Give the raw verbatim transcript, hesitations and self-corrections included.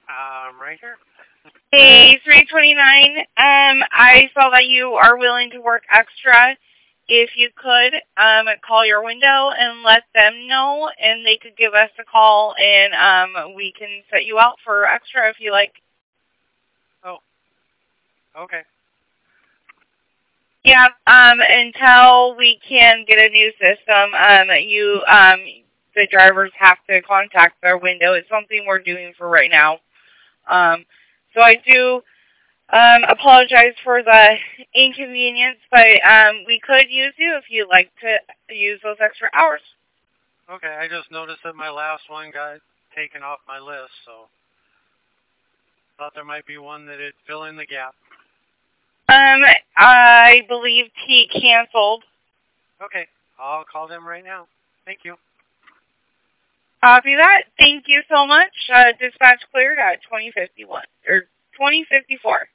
Um, right here. Hey, three twenty-nine. Um, I saw that you are willing to work extra. If you could, um, call your window and let them know, and they could give us a call, and um, we can set you out for extra if you like. Oh. Okay. Yeah. Um, until we can get a new system, um, you um, the drivers have to contact their window. It's something we're doing for right now. Um, so I do. Um, apologize for the inconvenience, but um, we could use you if you'd like to use those extra hours. Okay, I just noticed that my last one got taken off my list, so thought there might be one that'd fill in the gap. Um, I believe he canceled. Okay, I'll call them right now. Thank you. Copy that. Thank you so much. Uh, dispatch cleared at twenty fifty-one or twenty fifty-four.